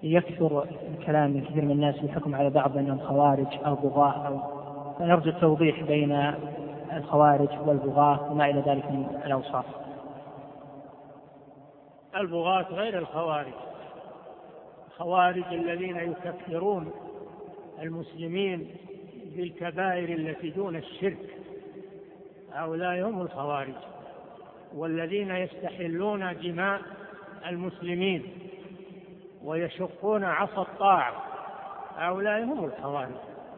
يكثر الكلام من كثير من الناس يحكم على بعض أنهم خوارج أو بغاة، فنرجو التوضيح بين الخوارج والبغاة وما إلى ذلك من الأوصاف. البغاة غير الخوارج. الخوارج الذين يكفرون المسلمين بالكبائر التي دون الشرك، هؤلاء هم الخوارج. والذين يستحلون دماء المسلمين ويشقون عصا الطاعة، هؤلاء هم الخوارج.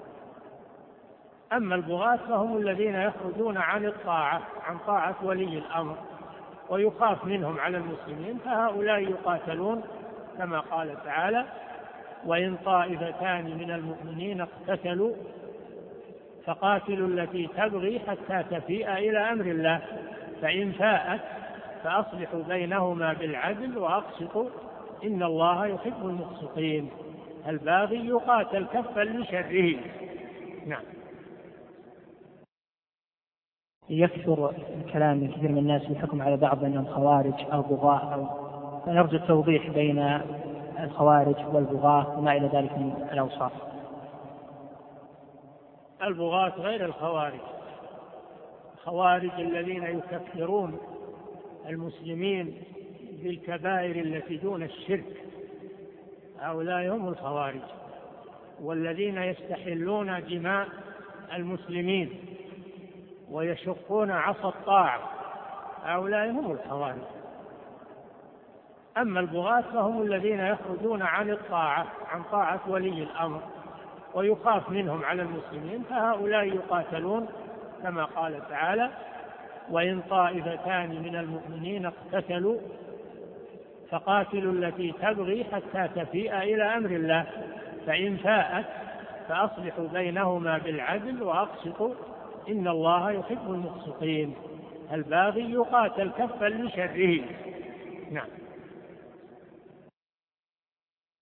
أما البغاة فهم الذين يخرجون عن الطاعة، عن طاعة ولي الأمر، ويخاف منهم على المسلمين، فهؤلاء يقاتلون كما قال تعالى: وإن طائفتان من المؤمنين اقتتلوا فقاتلوا التي تبغي حتى تفيء إلى أمر الله، فإن فاءت فأصلحوا بينهما بالعدل وأقسطوا إن الله يحب المقسطين. الباغي يقاتل كفا لشره. نعم. يكثر الكلام من كثير من الناس يحكم على بعض أنهم خوارج أو بغاة، فنرجو التوضيح بين الخوارج والبغاة وما إلى ذلك من الأوصاف. البغاة غير الخوارج. الخوارج الذين يكفرون المسلمين بالكبائر التي دون الشرك، هؤلاء هم الخوارج. والذين يستحلون دماء المسلمين ويشقون عصا الطاعة، هؤلاء هم الخوارج. أما البغاة فهم الذين يخرجون عن الطاعة، عن طاعة ولي الأمر، ويخاف منهم على المسلمين، فهؤلاء يقاتلون كما قال تعالى: وإن طائفتان من المؤمنين اقتتلوا فقاتلوا التي تبغي حتى تفيء إلى أمر الله، فإن فاءت فأصلحوا بينهما بالعدل وأقسطوا إن الله يحب المقسطين. الباغي يقاتل كفا لشره. نعم.